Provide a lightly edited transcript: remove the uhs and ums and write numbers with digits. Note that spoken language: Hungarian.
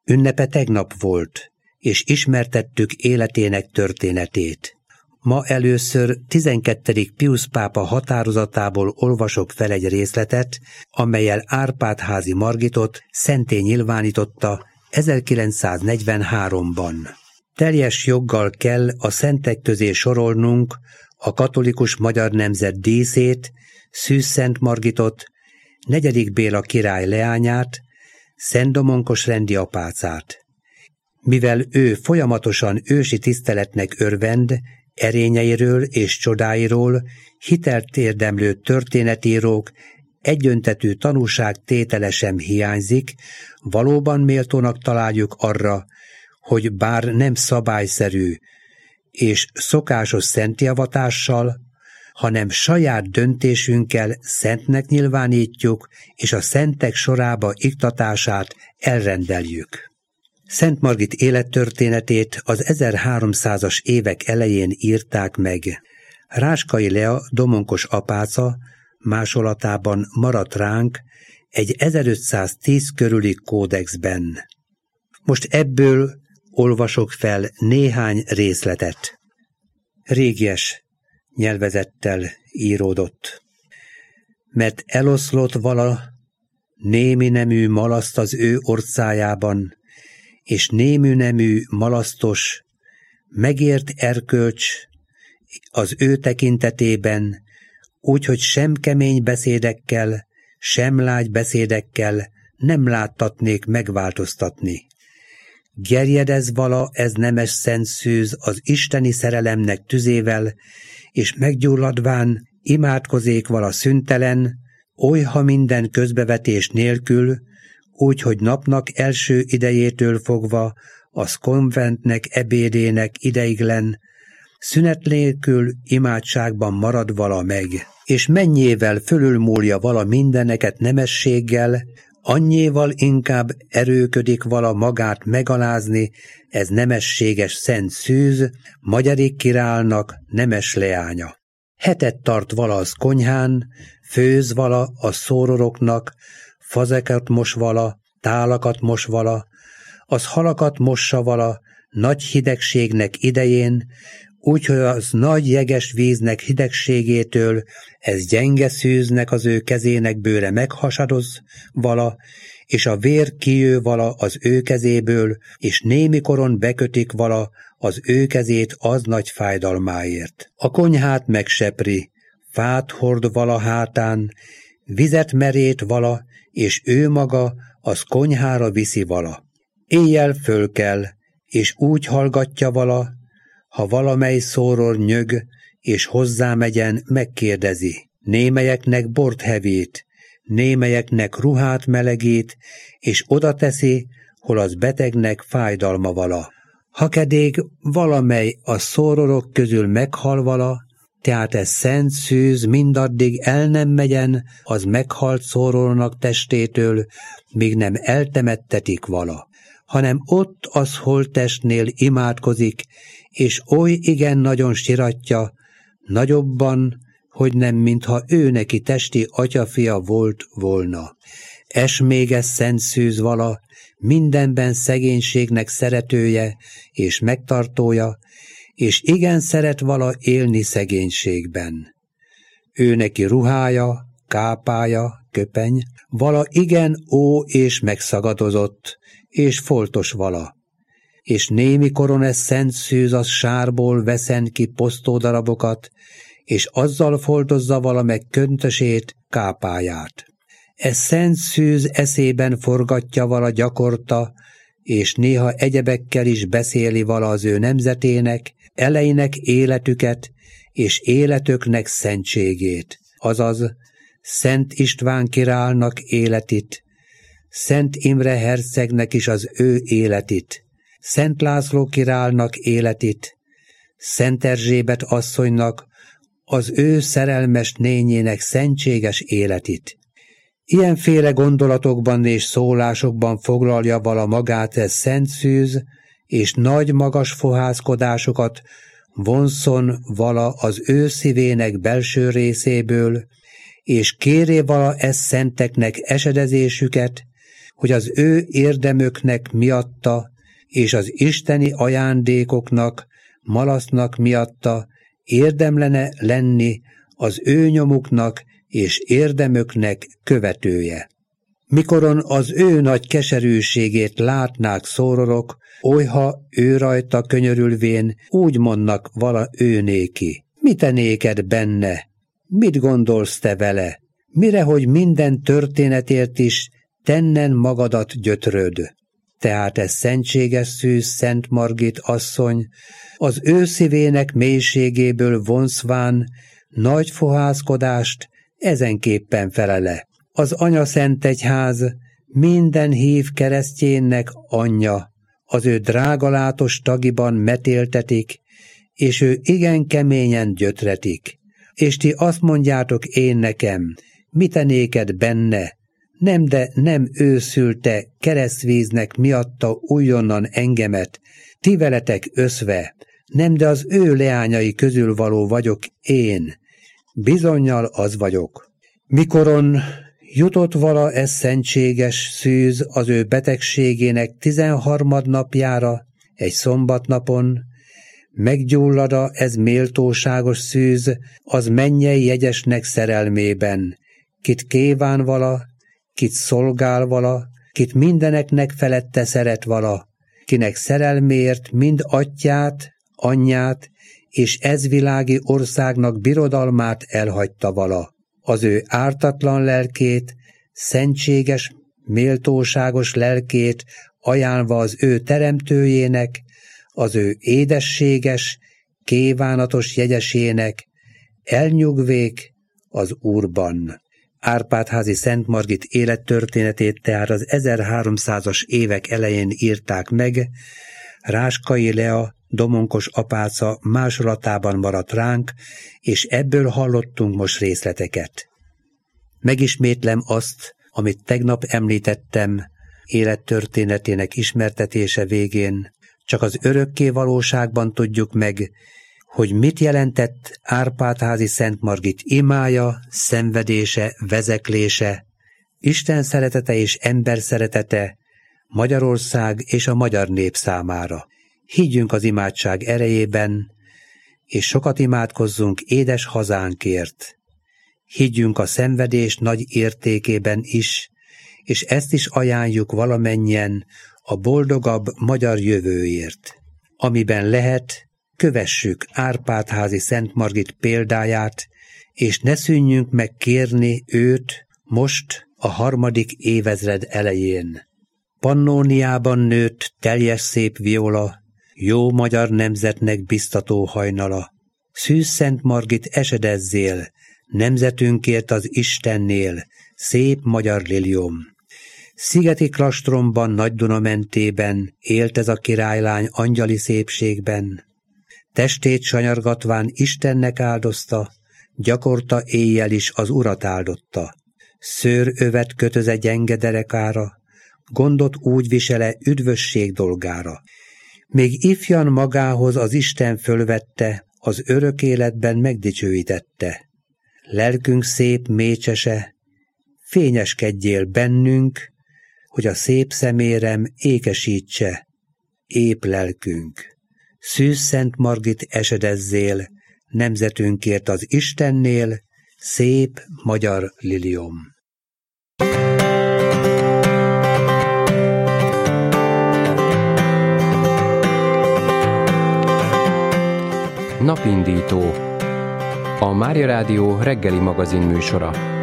Ünnepe tegnap volt, és ismertettük életének történetét. Ma először 12. Piusz pápa határozatából olvasok fel egy részletet, amellyel Árpád-házi Margitot szentté nyilvánította 1943-ban. Teljes joggal kell a szentek közé sorolnunk a katolikus magyar nemzet díszét, Szűz Szent Margitot, 4. Béla király leányát, Szent Domonkos rendi apácát. Mivel ő folyamatosan ősi tiszteletnek örvend, erényeiről és csodáiról hitelt érdemlő történetírók egyöntetű tanúságtétele sem hiányzik, valóban méltónak találjuk arra, hogy bár nem szabályszerű és szokásos szentjavatással, hanem saját döntésünkkel szentnek nyilvánítjuk, és a szentek sorába iktatását elrendeljük. Szent Margit élettörténetét az 1300-as évek elején írták meg. Ráskai Lea domonkos apáca másolatában maradt ránk egy 1510 körüli kódexben. Most ebből olvasok fel néhány részletet. Régies nyelvezettel íródott. Mert eloszlott vala némi nemű malaszt az ő orcájában, és némű nemű malasztos, megért erkölcs az ő tekintetében, úgyhogy sem kemény beszédekkel, sem lágy beszédekkel nem láttatnék megváltoztatni. Gerjedez vala ez nemes szent szűz az isteni szerelemnek tüzével, és meggyulladván imádkozék vala szüntelen, olyha minden közbevetés nélkül, úgyhogy napnak első idejétől fogva az konventnek ebédének ideiglen, szünet nélkül imádságban marad vala meg, és mennyivel fölülmúlja vala mindeneket nemességgel, annyival inkább erőködik vala magát megalázni ez nemességes szent szűz, magyarik királnak nemes leánya. Hetet tart vala az konyhán, főz vala a szóroroknak, fazekat mos vala, tálakat mos vala, az halakat mossa vala nagy hidegségnek idején, úgyhogy az nagy jeges víznek hidegségétől ez gyenge szűznek az ő kezének bőre meghasadoz vala, és a vér kijő vala az ő kezéből, és némikoron bekötik vala az ő kezét az nagy fájdalmáért. A konyhát megsepri, fát hord vala hátán, vizet merét vala, és ő maga az konyhára viszi vala. Éjjel fölkel, és úgy hallgatja vala, ha valamely szóror nyög, és hozzámegyen, megkérdezi. Némelyeknek bort hevít, némelyeknek ruhát melegít, és oda teszi, hol az betegnek fájdalma vala. Ha kedég valamely a szórorok közül meghal vala, tehát ez szent szűz mindaddig el nem megyen az meghalt szórornak testétől, míg nem eltemettetik vala, hanem ott az holttestnél imádkozik, és oly igen nagyon siratja, nagyobban, hogy nem mintha ő neki testi atyafia volt volna. Es még ez szent szűz vala, mindenben szegénységnek szeretője és megtartója, és igen szeret vala élni szegénységben. Ő neki ruhája, kápája, köpeny, vala igen ó és megszagadozott, és foltos vala, és némikoron ez szent szűz az sárból veszen ki posztódarabokat, és azzal foltozza vala meg köntösét, kápáját. Ez szent szűz eszében forgatja vala gyakorta, és néha egyebekkel is beszéli vala az ő nemzetének, eleinek életüket, és életöknek szentségét, azaz Szent István királynak életit, Szent Imre hercegnek is az ő életit, Szent László királynak életit, Szent Erzsébet asszonynak az ő szerelmes nényének szentséges életit. Ilyenféle gondolatokban és szólásokban foglalja vala magát ez szent szűz, és nagy magas fohászkodásokat vonszon vala az ő szívének belső részéből, és kéré vala ez szenteknek esedezésüket, hogy az ő érdemöknek miatta és az isteni ajándékoknak, malasznak miatta érdemlene lenni az ő nyomuknak és érdemöknek követője. Mikoron az ő nagy keserűségét látnák szórorok, olyha ő rajta könyörülvén úgy mondnak vala ő néki. Mi te néked benne? Mit gondolsz te vele? Mire, hogy minden történetért is tennen magadat gyötröd? Tehát ez szentséges szűz Szent Margit asszony az ő szívének mélységéből vonszván nagy fohászkodást ezenképpen felele. Az Anya Szent Egyház minden hív keresztjénnek anyja, az ő drágalátos tagiban metéltetik, és ő igen keményen gyötretik. És ti azt mondjátok én nekem, mi te néked benne, nem, de nem ő szülte keresztvíznek miatta újonnan engemet, ti veletek összve, nem, de az ő leányai közül való vagyok én, bizonnyal az vagyok. Mikoron jutott vala ez szentséges szűz az ő betegségének 13. napjára, egy szombatnapon, meggyullada ez méltóságos szűz az mennyei jegyesnek szerelmében, kit kíván vala, kit szolgál vala, kit mindeneknek felette szeret vala, kinek szerelméért mind atyját, anyját és ez világi országnak birodalmát elhagyta vala. Az ő ártatlan lelkét, szentséges, méltóságos lelkét ajánlva az ő teremtőjének, az ő édességes, kívánatos jegyesének, elnyugvék az Úrban. Árpád-házi Szent Margit élettörténetét tehát az 1300-as évek elején írták meg, Ráskai Lea domonkos apáca másolatában maradt ránk, és ebből hallottunk most részleteket. Megismétlem azt, amit tegnap említettem, élettörténetének ismertetése végén, csak az örökké valóságban tudjuk meg, hogy mit jelentett Árpád-házi Szent Margit imája, szenvedése, vezeklése, Isten szeretete és ember szeretete Magyarország és a magyar nép számára. Higgyünk az imádság erejében, és sokat imádkozzunk édes hazánkért. Higgyünk a szenvedés nagy értékében is, és ezt is ajánljuk valamennyien a boldogabb magyar jövőért. Amiben lehet, kövessük Árpád-házi Szent Margit példáját, és ne szűnjünk meg kérni őt most a 3. évezred elején. Pannóniában nőtt teljes szép viola, jó magyar nemzetnek biztató hajnala. Szűz Szent Margit esedezzél, nemzetünkért az Istennél, szép magyar liliom. Szigeti Klastromban, Nagy-Duna mentében élt ez a királylány angyali szépségben. Testét sanyargatván Istennek áldozta, gyakorta éjjel is az Urat áldotta. Szőrövet kötöze gyenge derekára, gondot úgy visele üdvösség dolgára. Még ifjan magához az Isten fölvette, az örök életben megdicsőítette. Lelkünk szép mécsese, fényeskedjél bennünk, hogy a szép szemérem ékesítse, ép lelkünk. Szűz Szent Margit esedezzél, nemzetünkért az Istennél, szép magyar liliom. Napindító. A Mária Rádió reggeli magazin műsora.